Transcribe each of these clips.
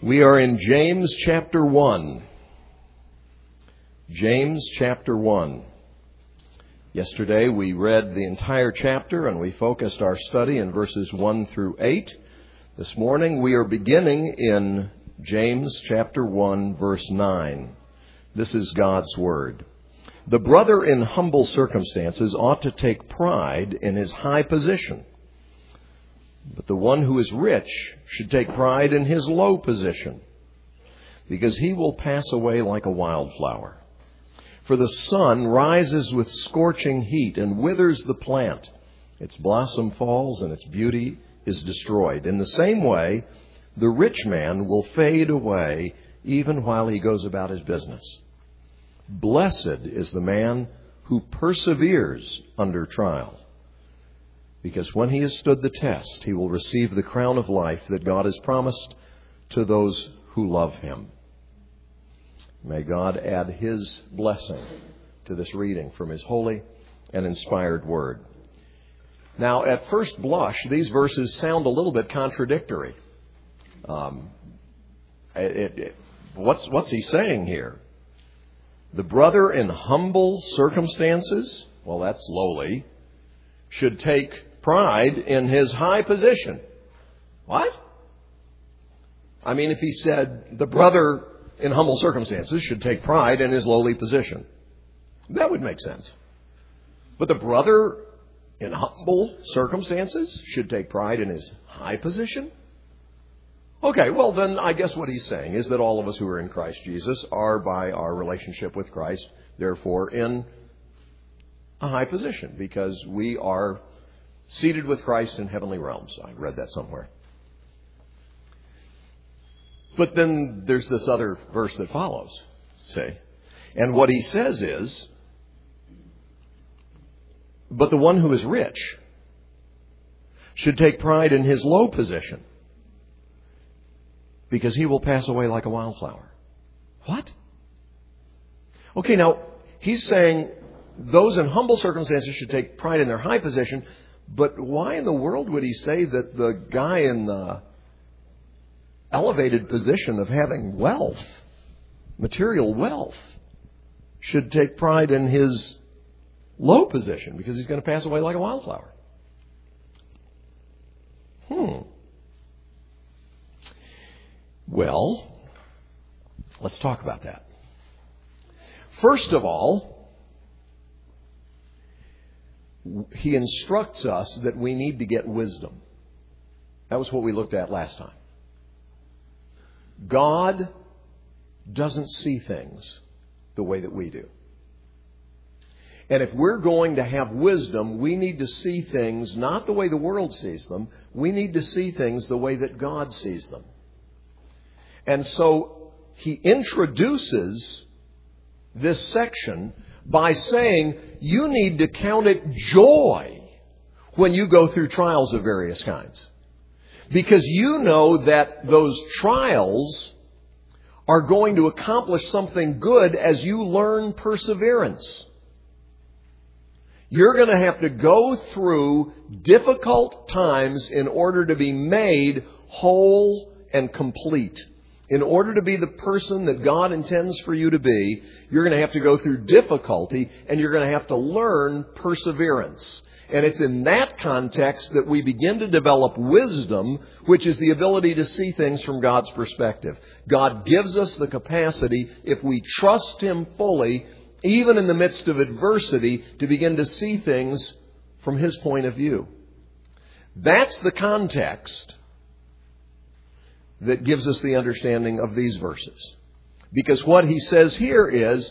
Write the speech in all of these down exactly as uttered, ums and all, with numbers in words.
We are in James chapter one. James chapter one. Yesterday we read the entire chapter and we focused our study in verses one through eight. This morning we are beginning in James chapter one, verse nine. This is God's Word. The brother in humble circumstances ought to take pride in his high position. But the one who is rich should take pride in his low position, because he will pass away like a wildflower. For the sun rises with scorching heat and withers the plant. Its blossom falls and its beauty is destroyed. In the same way, the rich man will fade away even while he goes about his business. Blessed is the man who perseveres under trial, because when he has stood the test, he will receive the crown of life that God has promised to those who love him. May God add his blessing to this reading from his holy and inspired word. Now, at first blush, these verses sound a little bit contradictory. Um, it, it, what's, what's he saying here? The brother in humble circumstances, well, that's lowly, should take pride in his high position. What? I mean, if he said the brother in humble circumstances should take pride in his lowly position, that would make sense. But the brother in humble circumstances should take pride in his high position? Okay, well then I guess what he's saying is that all of us who are in Christ Jesus are, by our relationship with Christ, therefore in a high position, because we are seated with Christ in heavenly realms. I read that somewhere. But then there's this other verse that follows, see? And what he says is, but the one who is rich should take pride in his low position, because he will pass away like a wildflower. What? Okay, now, he's saying those in humble circumstances should take pride in their high position, but why in the world would he say that the guy in the elevated position of having wealth, material wealth, should take pride in his low position because he's going to pass away like a wildflower? Hmm. Well, let's talk about that. First of all, he instructs us that we need to get wisdom. That was what we looked at last time. God doesn't see things the way that we do. And if we're going to have wisdom, we need to see things not the way the world sees them. We need to see things the way that God sees them. And so he introduces this section by saying you need to count it joy when you go through trials of various kinds. Because you know that those trials are going to accomplish something good as you learn perseverance. You're going to have to go through difficult times in order to be made whole and complete. In order to be the person that God intends for you to be, you're going to have to go through difficulty and you're going to have to learn perseverance. And it's in that context that we begin to develop wisdom, which is the ability to see things from God's perspective. God gives us the capacity, if we trust him fully, even in the midst of adversity, to begin to see things from his point of view. That's the context that gives us the understanding of these verses. Because what he says here is,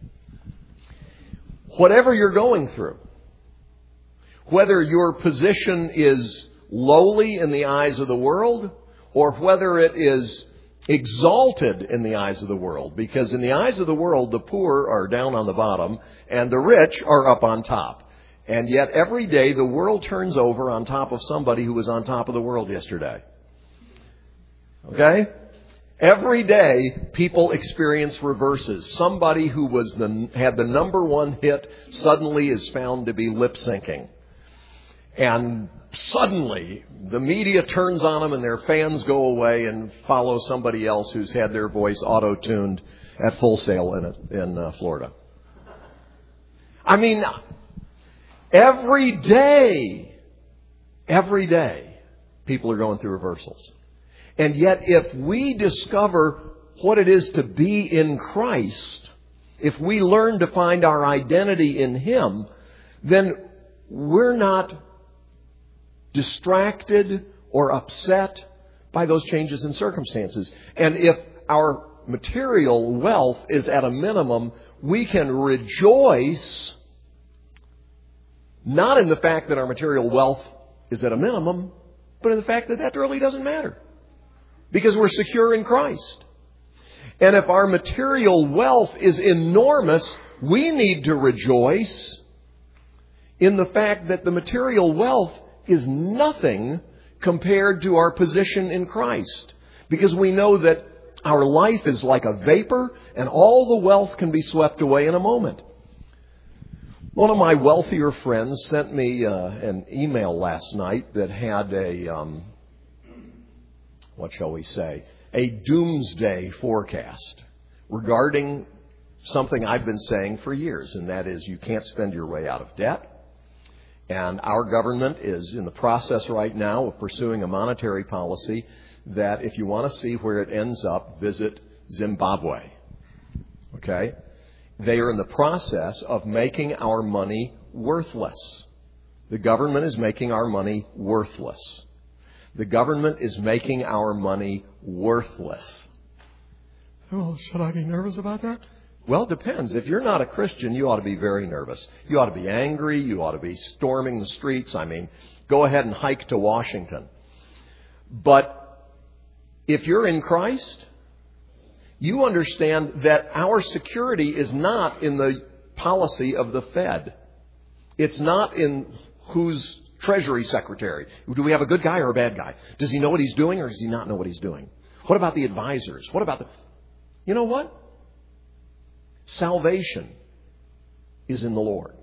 whatever you're going through, whether your position is lowly in the eyes of the world, or whether it is exalted in the eyes of the world, because in the eyes of the world, the poor are down on the bottom and the rich are up on top. And yet every day the world turns over on top of somebody who was on top of the world yesterday. Okay? Every day, people experience reverses. Somebody who was the, had the number one hit suddenly is found to be lip syncing. And suddenly, the media turns on them and their fans go away and follow somebody else who's had their voice auto-tuned at Full Sail in, in uh, Florida. I mean, every day, every day, people are going through reversals. And yet, if we discover what it is to be in Christ, if we learn to find our identity in Him, then we're not distracted or upset by those changes in circumstances. And if our material wealth is at a minimum, we can rejoice not in the fact that our material wealth is at a minimum, but in the fact that that really doesn't matter. Because we're secure in Christ. And if our material wealth is enormous, we need to rejoice in the fact that the material wealth is nothing compared to our position in Christ. Because we know that our life is like a vapor and all the wealth can be swept away in a moment. One of my wealthier friends sent me uh, an email last night that had a, um, what shall we say, a doomsday forecast regarding something I've been saying for years, and that is you can't spend your way out of debt. And our government is in the process right now of pursuing a monetary policy that if you want to see where it ends up, visit Zimbabwe. Okay? They are in the process of making our money worthless. The government is making our money worthless. The government is making our money worthless. Oh, should I be nervous about that? Well, it depends. If you're not a Christian, you ought to be very nervous. You ought to be angry. You ought to be storming the streets. I mean, go ahead and hike to Washington. But if you're in Christ, you understand that our security is not in the policy of the Fed. It's not in who's Treasury Secretary. Do we have a good guy or a bad guy? Does he know what he's doing or does he not know what he's doing? What about the advisors? What about the... You know what? Salvation is in the Lord.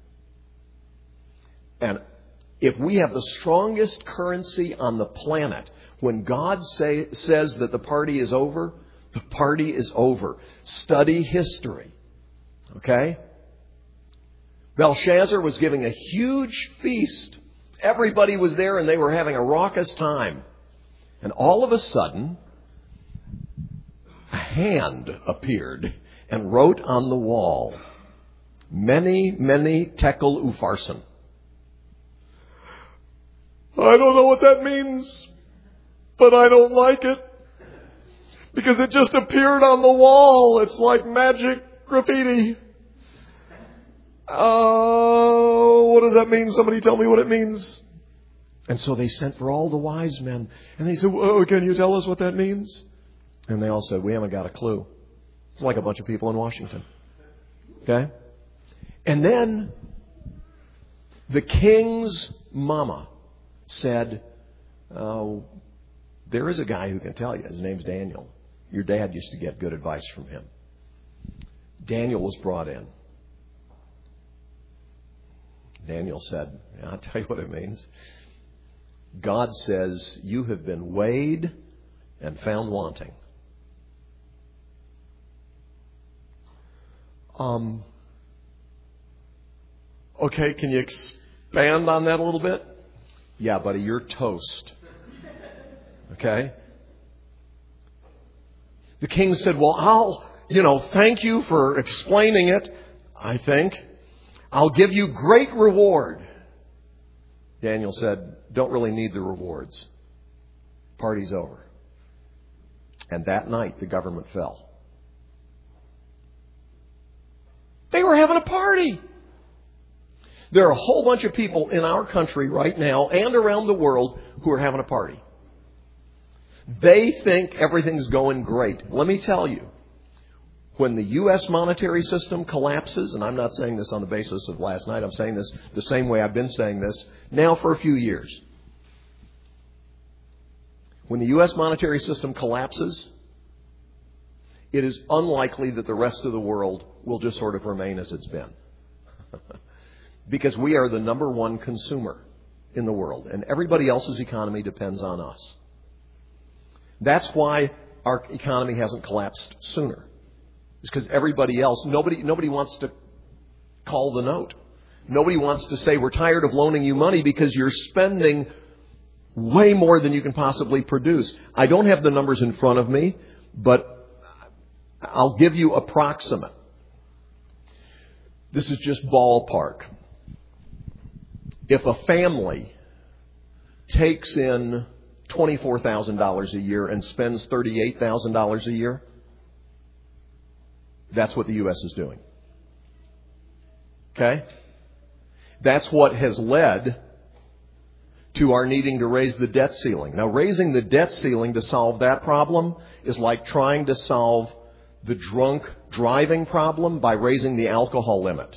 And if we have the strongest currency on the planet, when God say, says that the party is over, the party is over. Study history. Okay? Belshazzar was giving a huge feast. Everybody was there and they were having a raucous time. And all of a sudden, a hand appeared and wrote on the wall, Many, many tekel upharsin. I don't know what that means, but I don't like it. Because it just appeared on the wall. It's like magic graffiti. Oh, uh, what does that mean? Somebody tell me what it means. And so they sent for all the wise men. And they said, oh, can you tell us what that means? And they all said, we haven't got a clue. It's like a bunch of people in Washington. Okay? And then the king's mama said, oh, there is a guy who can tell you. His name's Daniel. Your dad used to get good advice from him. Daniel was brought in. Daniel said, yeah, I'll tell you what it means. God says, you have been weighed and found wanting. Um. Okay, can you expand on that a little bit? Yeah, buddy, you're toast. Okay? The king said, well, I'll, you know, thank you for explaining it, I think. I'll give you great reward. Daniel said, don't really need the rewards. Party's over. And that night, the government fell. They were having a party. There are a whole bunch of people in our country right now and around the world who are having a party. They think everything's going great. Let me tell you, when the U S monetary system collapses, and I'm not saying this on the basis of last night, I'm saying this the same way I've been saying this now for a few years. When the U S monetary system collapses, it is unlikely that the rest of the world will just sort of remain as it's been. Because we are the number one consumer in the world, and everybody else's economy depends on us. That's why our economy hasn't collapsed sooner. It's because everybody else, nobody, nobody wants to call the note. Nobody wants to say, we're tired of loaning you money because you're spending way more than you can possibly produce. I don't have the numbers in front of me, but I'll give you approximate. This is just ballpark. If a family takes in twenty-four thousand dollars a year and spends thirty-eight thousand dollars a year, that's what the U S is doing. Okay? That's what has led to our needing to raise the debt ceiling. Now, raising the debt ceiling to solve that problem is like trying to solve the drunk driving problem by raising the alcohol limit.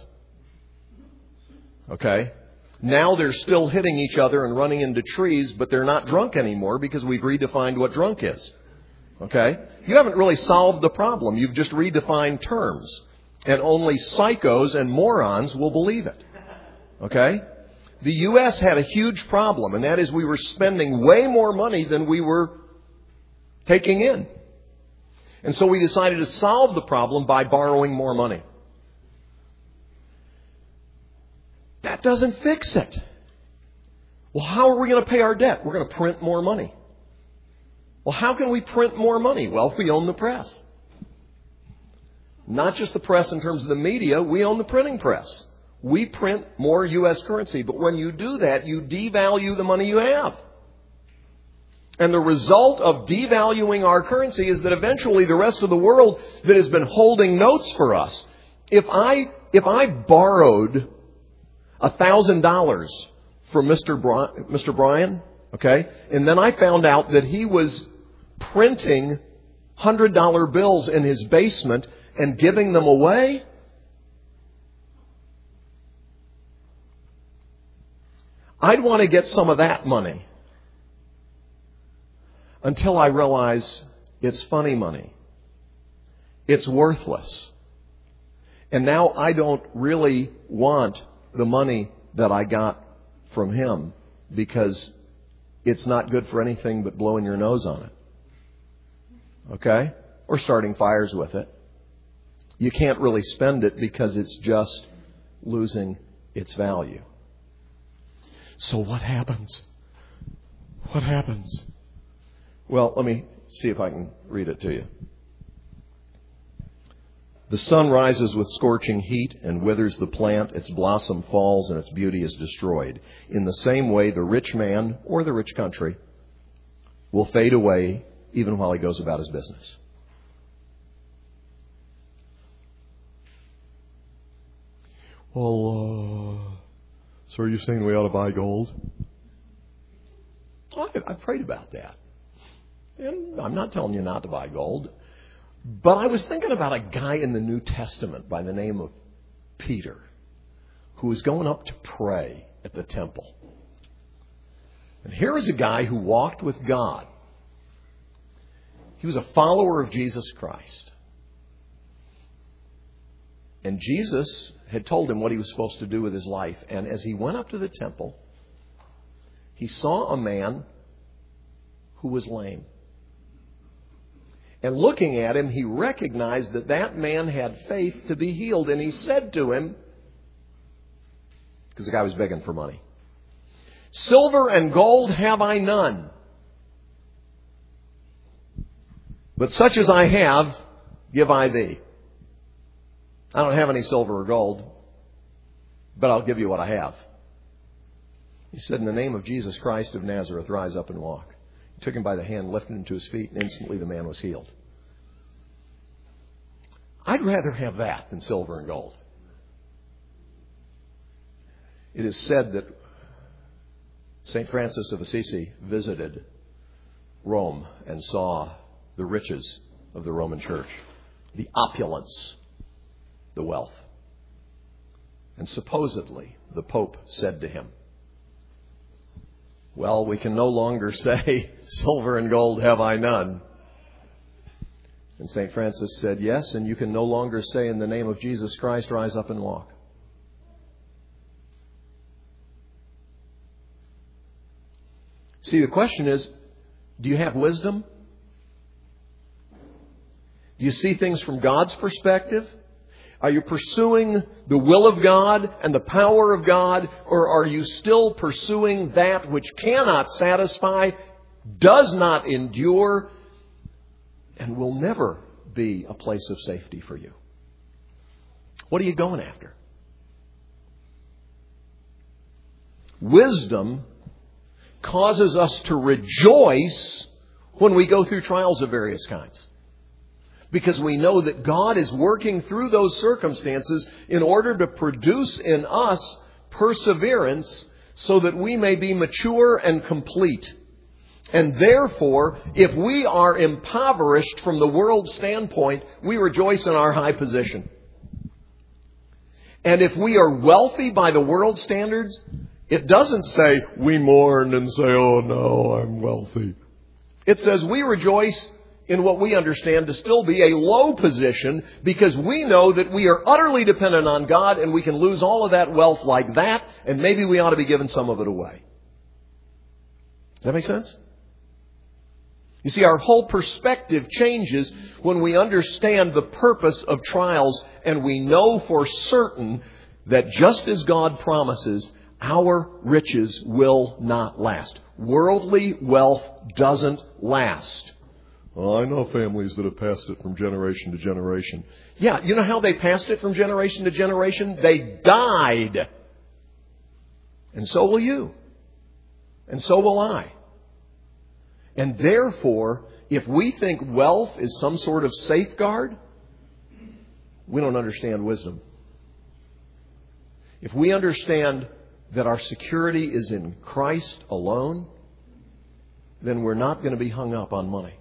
Okay? Now they're still hitting each other and running into trees, but they're not drunk anymore because we've redefined what drunk is. Okay? You haven't really solved the problem. You've just redefined terms. And only psychos and morons will believe it. Okay? The U S had a huge problem, and that is we were spending way more money than we were taking in. And so we decided to solve the problem by borrowing more money. That doesn't fix it. Well, how are we going to pay our debt? We're going to print more money. Well, how can we print more money? Well, if we own the press. Not just the press in terms of the media, we own the printing press. We print more U S currency. But when you do that, you devalue the money you have. And the result of devaluing our currency is that eventually the rest of the world that has been holding notes for us, if I, if I borrowed a thousand dollars from Mister Bri- Mister Bryan, okay, and then I found out that he was printing hundred dollar bills in his basement and giving them away, I'd want to get some of that money until I realize it's funny money. It's worthless. And now I don't really want the money that I got from him because it's not good for anything but blowing your nose on it. Okay? Or starting fires with it. You can't really spend it because it's just losing its value. So what happens? What happens? Well, let me see if I can read it to you. The sun rises with scorching heat and withers the plant. Its blossom falls and its beauty is destroyed. In the same way, the rich man or the rich country will fade away even while he goes about his business. Well, uh, so are you saying we ought to buy gold? I, I prayed about that. And I'm not telling you not to buy gold. But I was thinking about a guy in the New Testament by the name of Peter, who was going up to pray at the temple. And here is a guy who walked with God. He was a follower of Jesus Christ. And Jesus had told him what he was supposed to do with his life. And as he went up to the temple, he saw a man who was lame. And looking at him, he recognized that that man had faith to be healed. And he said to him, because the guy was begging for money, "Silver and gold have I none, but such as I have, give I thee." I don't have any silver or gold, but I'll give you what I have. He said, "In the name of Jesus Christ of Nazareth, rise up and walk." He took him by the hand, lifted him to his feet, and instantly the man was healed. I'd rather have that than silver and gold. It is said that Saint Francis of Assisi visited Rome and saw the riches of the Roman Church, the opulence, the wealth. And supposedly the Pope said to him, "Well, we can no longer say, 'Silver and gold have I none.'" And Saint Francis said, "Yes, and you can no longer say, 'In the name of Jesus Christ, rise up and walk.'" See, the question is, do you have wisdom? Do you see things from God's perspective? Are you pursuing the will of God and the power of God, or are you still pursuing that which cannot satisfy, does not endure, and will never be a place of safety for you? What are you going after? Wisdom causes us to rejoice when we go through trials of various kinds, because we know that God is working through those circumstances in order to produce in us perseverance so that we may be mature and complete. And therefore, if we are impoverished from the world's standpoint, we rejoice in our high position. And if we are wealthy by the world's standards, it doesn't say we mourn and say, oh no, I'm wealthy. It says we rejoice in what we understand to still be a low position, because we know that we are utterly dependent on God and we can lose all of that wealth like that, and maybe we ought to be giving some of it away. Does that make sense? You see, our whole perspective changes when we understand the purpose of trials, and we know for certain that just as God promises, our riches will not last. Worldly wealth doesn't last. Well, I know families that have passed it from generation to generation. Yeah, you know how they passed it from generation to generation? They died. And so will you. And so will I. And therefore, if we think wealth is some sort of safeguard, we don't understand wisdom. If we understand that our security is in Christ alone, then we're not going to be hung up on money.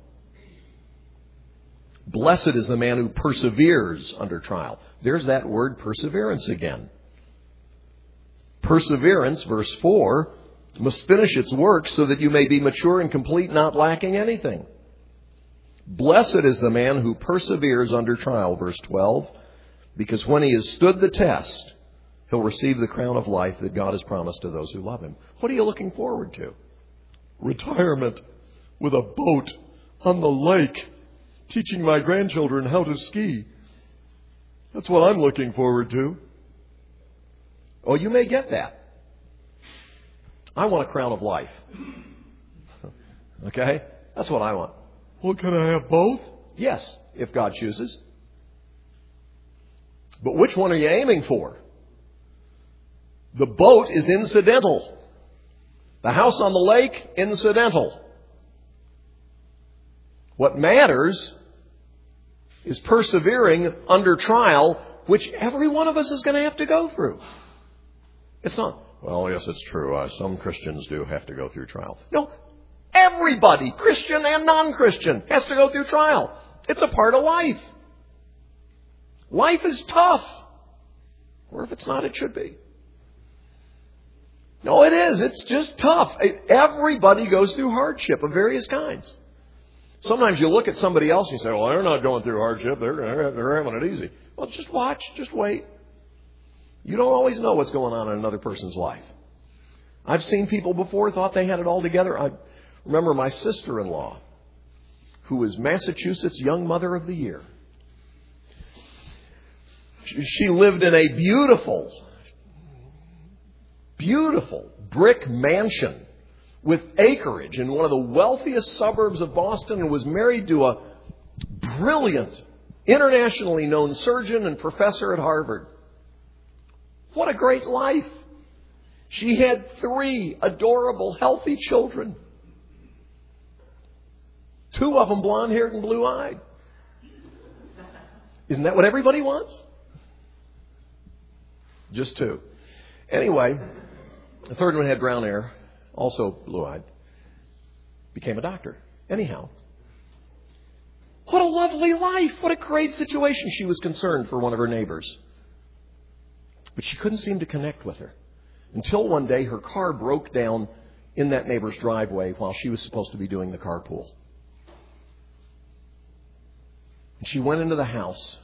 Blessed is the man who perseveres under trial. There's that word perseverance again. Perseverance, verse four, must finish its work so that you may be mature and complete, not lacking anything. Blessed is the man who perseveres under trial, verse twelve, because when he has stood the test, he'll receive the crown of life that God has promised to those who love him. What are you looking forward to? Retirement with a boat on the lake, teaching my grandchildren how to ski. That's what I'm looking forward to. Oh, you may get that. I want a crown of life. Okay? That's what I want. Well, can I have both? Yes, if God chooses. But which one are you aiming for? The boat is incidental. The house on the lake, incidental. What matters is persevering under trial, which every one of us is going to have to go through. It's not, well, yes, it's true. Uh, some Christians do have to go through trial. No, everybody, Christian and non-Christian, has to go through trial. It's a part of life. Life is tough. Or if it's not, it should be. No, it is. It's just tough. Everybody goes through hardship of various kinds. Sometimes you look at somebody else and you say, well, they're not going through hardship. They're, they're having it easy. Well, just watch. Just wait. You don't always know what's going on in another person's life. I've seen people before thought they had it all together. I remember my sister-in-law, who was Massachusetts Young Mother of the Year. She lived in a beautiful, beautiful brick mansion with acreage in one of the wealthiest suburbs of Boston, and was married to a brilliant, internationally known surgeon and professor at Harvard. What a great life. She had three adorable, healthy children. Two of them blonde-haired and blue-eyed. Isn't that what everybody wants? Just two. Anyway, the third one had brown hair, also blue-eyed. Became a doctor. Anyhow. What a lovely life. What a great situation. She was concerned for one of her neighbors. But she couldn't seem to connect with her. Until one day her car broke down in that neighbor's driveway while she was supposed to be doing the carpool. And she went into the house.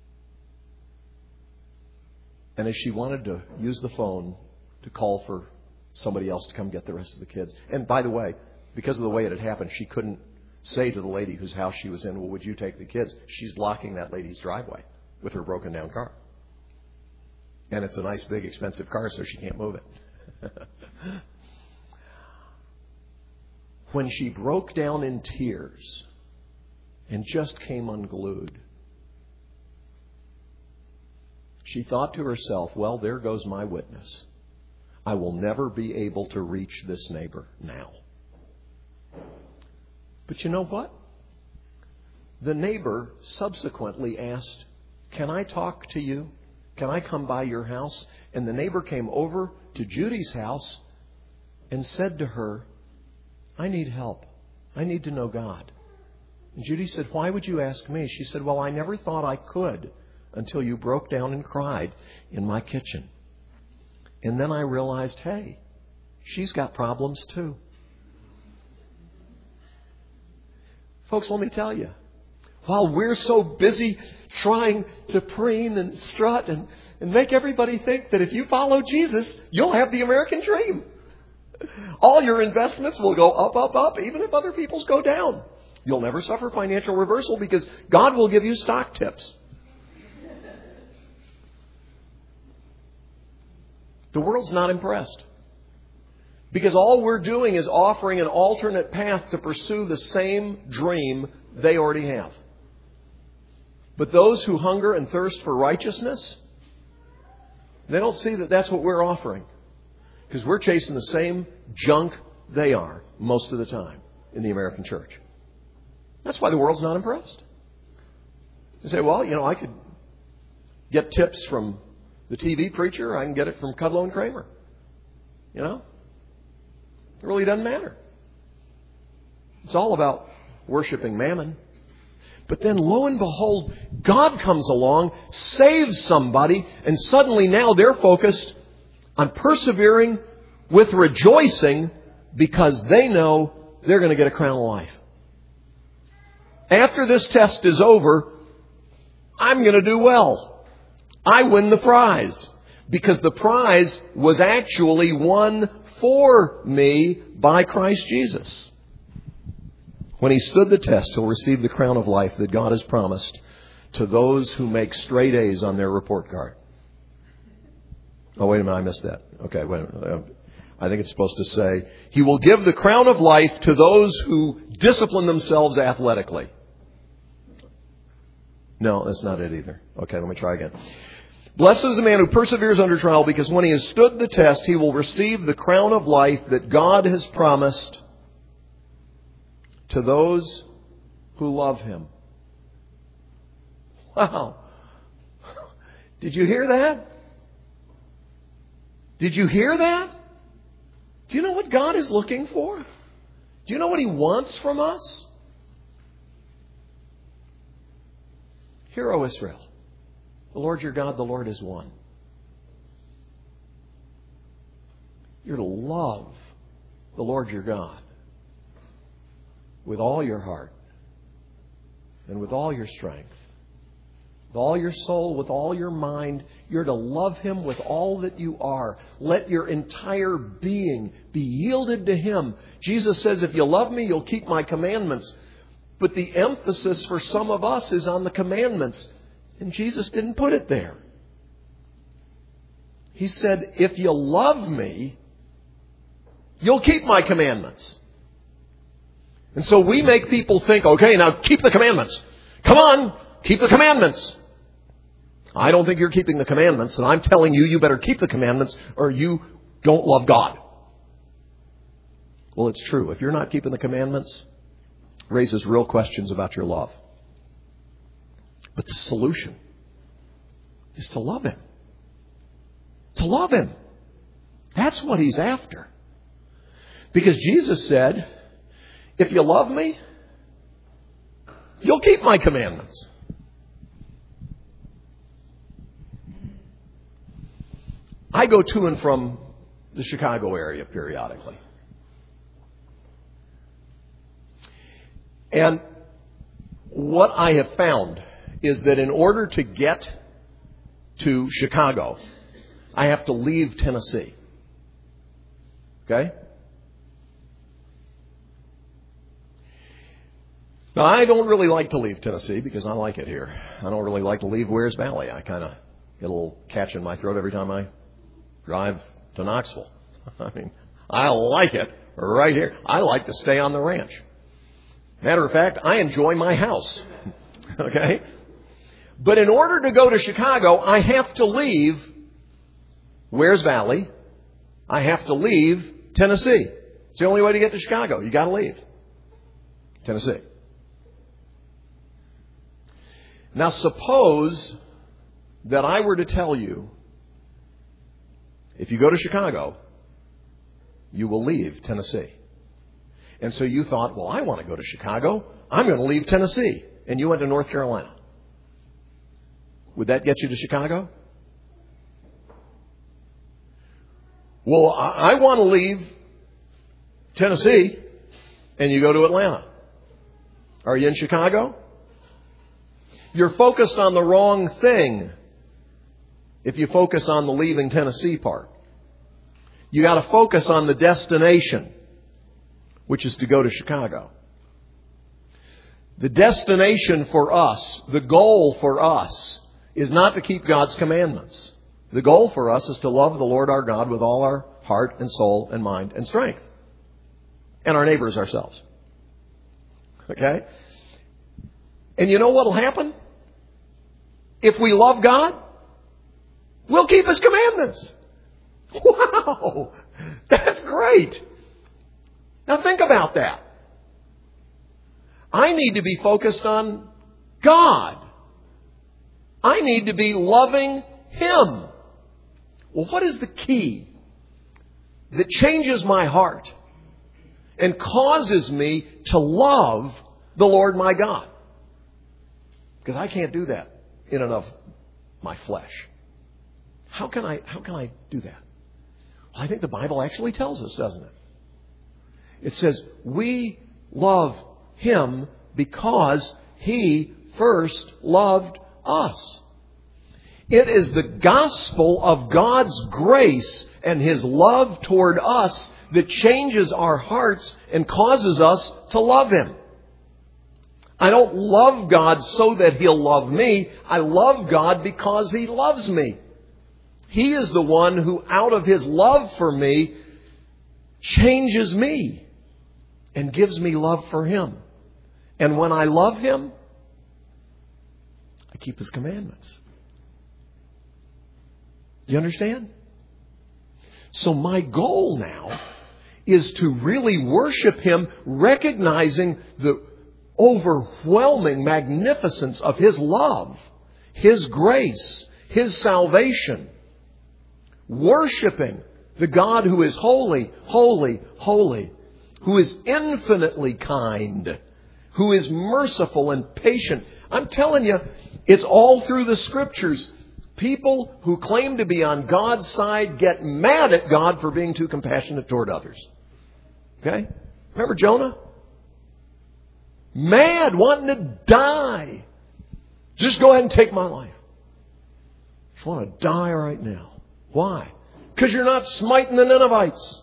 And as she wanted to use the phone to call for somebody else to come get the rest of the kids. And by the way, because of the way it had happened, she couldn't say to the lady whose house she was in, well, would you take the kids? She's blocking that lady's driveway with her broken down car. And it's a nice, big, expensive car, so she can't move it. When she broke down in tears and just came unglued, she thought to herself, well, there goes my witness. I will never be able to reach this neighbor now. But you know what? The neighbor subsequently asked, can I talk to you? Can I come by your house? And the neighbor came over to Judy's house and said to her, I need help. I need to know God. And Judy said, why would you ask me? She said, well, I never thought I could until you broke down and cried in my kitchen. And then I realized, hey, she's got problems too. Folks, let me tell you, while we're so busy trying to preen and strut and, and make everybody think that if you follow Jesus, you'll have the American dream. All your investments will go up, up, up, even if other people's go down. You'll never suffer financial reversal because God will give you stock tips. The world's not impressed. Because all we're doing is offering an alternate path to pursue the same dream they already have. But those who hunger and thirst for righteousness, they don't see that that's what we're offering. Because we're chasing the same junk they are most of the time in the American church. That's why the world's not impressed. They say, well, you know, I could get tips from the T V preacher. I can get it from Kudlow and Kramer. You know? It really doesn't matter. It's all about worshiping mammon. But then, lo and behold, God comes along, saves somebody, and suddenly now they're focused on persevering with rejoicing because they know they're going to get a crown of life. After this test is over, I'm going to do well. I win the prize because the prize was actually won for me by Christ Jesus. When he stood the test, he'll receive the crown of life that God has promised to those who make straight A's on their report card. Oh, wait a minute, I missed that. Okay, wait a minute. I think it's supposed to say, he will give the crown of life to those who discipline themselves athletically. No, that's not it either. Okay, let me try again. Blessed is the man who perseveres under trial, because when he has stood the test, he will receive the crown of life that God has promised to those who love him. Wow. Did you hear that? Did you hear that? Do you know what God is looking for? Do you know what he wants from us? Hear, O Israel, the Lord your God, the Lord is one. You're to love the Lord your God with all your heart and with all your strength, with all your soul, with all your mind. You're to love him with all that you are. Let your entire being be yielded to him. Jesus says, if you love me, you'll keep my commandments. But the emphasis for some of us is on the commandments. And Jesus didn't put it there. He said, if you love me, you'll keep my commandments. And so we make people think, okay, now keep the commandments. Come on, keep the commandments. I don't think you're keeping the commandments, and I'm telling you, you better keep the commandments or you don't love God. Well, it's true. If you're not keeping the commandments, it raises real questions about your love. But the solution is to love him. To love him. That's what he's after. Because Jesus said, if you love me, you'll keep my commandments. I go to and from the Chicago area periodically. And what I have found is that in order to get to Chicago, I have to leave Tennessee. Okay? Now, I don't really like to leave Tennessee because I like it here. I don't really like to leave Wears Valley. I kind of get a little catch in my throat every time I drive to Knoxville. I mean, I like it right here. I like to stay on the ranch. Matter of fact, I enjoy my house. Okay? But in order to go to Chicago, I have to leave Wears Valley. I have to leave Tennessee. It's the only way to get to Chicago. You got to leave Tennessee. Now, suppose that I were to tell you, if you go to Chicago, you will leave Tennessee. And so you thought, well, I want to go to Chicago. I'm going to leave Tennessee. And you went to North Carolina. Would that get you to Chicago? Well, I want to leave Tennessee, and you go to Atlanta. Are you in Chicago? You're focused on the wrong thing if you focus on the leaving Tennessee part. You got to focus on the destination, which is to go to Chicago. The destination for us, the goal for us, is not to keep God's commandments. The goal for us is to love the Lord our God with all our heart and soul and mind and strength. And our neighbors ourselves. Okay? And you know what will happen? If we love God, we'll keep His commandments. Wow! That's great. Now think about that. I need to be focused on God. I need to be loving Him. Well, what is the key that changes my heart and causes me to love the Lord my God? Because I can't do that in and of my flesh. How can I, how can I do that? Well, I think the Bible actually tells us, doesn't it? It says, we love Him because He first loved us. It is the gospel of God's grace and His love toward us that changes our hearts and causes us to love Him. I don't love God so that He'll love me. I love God because He loves me. He is the one who, out of His love for me, changes me and gives me love for Him. And when I love Him, I keep His commandments. Do you understand? So my goal now is to really worship Him, recognizing the overwhelming magnificence of His love, His grace, His salvation. Worshiping the God who is holy, holy, holy, who is infinitely kind, who is merciful and patient. I'm telling you, it's all through the Scriptures. People who claim to be on God's side get mad at God for being too compassionate toward others. Okay? Remember Jonah? Mad, wanting to die. Just go ahead and take my life. Just want to die right now. Why? Because you're not smiting the Ninevites.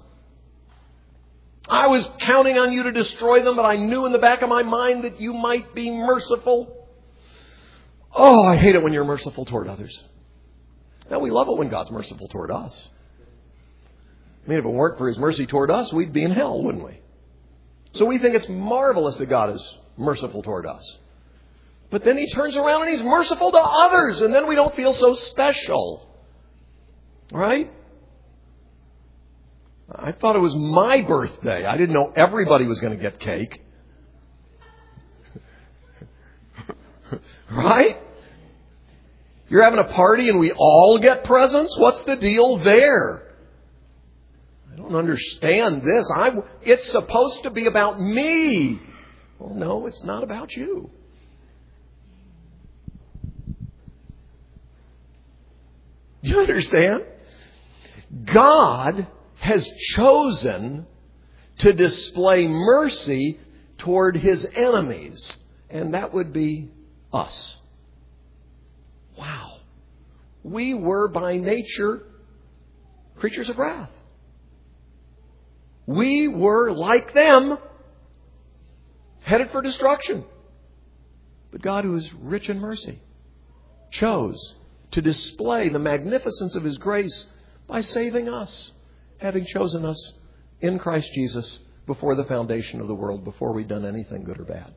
I was counting on you to destroy them, but I knew in the back of my mind that you might be merciful. Oh, I hate it when you're merciful toward others. Now, we love it when God's merciful toward us. I mean, if it weren't for His mercy toward us, we'd be in hell, wouldn't we? So we think it's marvelous that God is merciful toward us. But then He turns around and He's merciful to others, and then we don't feel so special. Right? I thought it was my birthday. I didn't know everybody was going to get cake. Right? You're having a party and we all get presents? What's the deal there? I don't understand this. I, it's supposed to be about me. Well, no, it's not about you. Do you understand? God has chosen to display mercy toward His enemies. And that would be us. Wow. We were by nature creatures of wrath. We were like them, headed for destruction. But God, who is rich in mercy, chose to display the magnificence of His grace by saving us, having chosen us in Christ Jesus before the foundation of the world, before we'd done anything good or bad.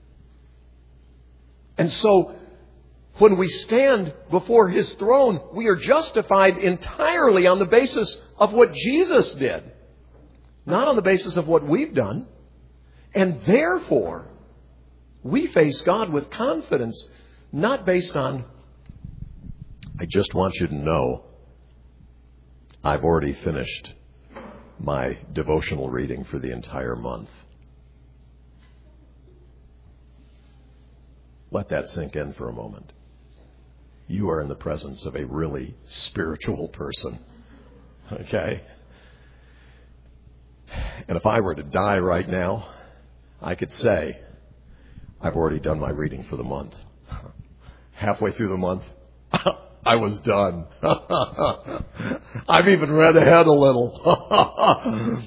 And so, when we stand before His throne, we are justified entirely on the basis of what Jesus did, not on the basis of what we've done. And therefore, we face God with confidence, not based on, I just want you to know, I've already finished my devotional reading for the entire month. Let that sink in for a moment. You are in the presence of a really spiritual person. Okay? And if I were to die right now, I could say, I've already done my reading for the month. Halfway through the month, I was done. I've even read ahead a little.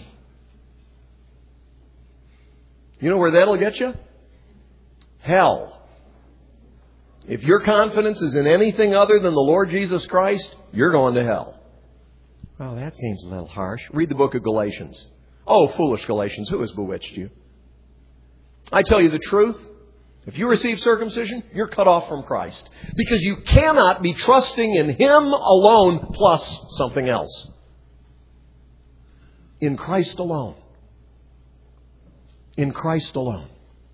You know where that'll get you? Hell. If your confidence is in anything other than the Lord Jesus Christ, you're going to hell. Well, that seems a little harsh. Read the book of Galatians. Oh, foolish Galatians, who has bewitched you? I tell you the truth. If you receive circumcision, you're cut off from Christ. Because you cannot be trusting in Him alone plus something else. In Christ alone. In Christ alone.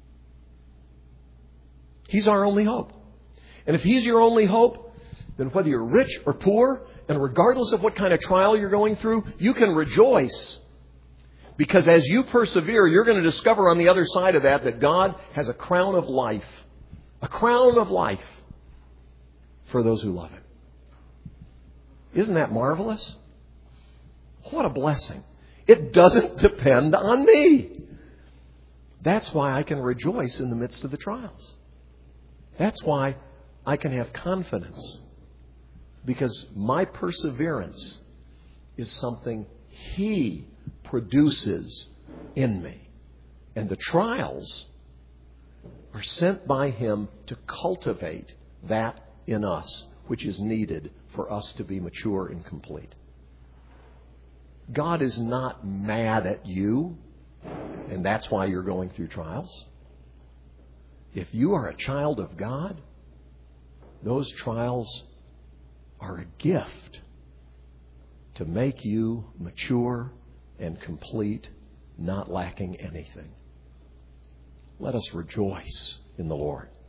He's our only hope. And if He's your only hope, then whether you're rich or poor, and regardless of what kind of trial you're going through, you can rejoice. Because as you persevere, you're going to discover on the other side of that that God has a crown of life. A crown of life for those who love Him. Isn't that marvelous? What a blessing. It doesn't depend on me. That's why I can rejoice in the midst of the trials. That's why I can have confidence. Because my perseverance is something He produces in me. And the trials are sent by Him to cultivate that in us, which is needed for us to be mature and complete. God is not mad at you, and that's why you're going through trials. If you are a child of God, those trials are a gift to make you mature and complete, not lacking anything. Let us rejoice in the Lord.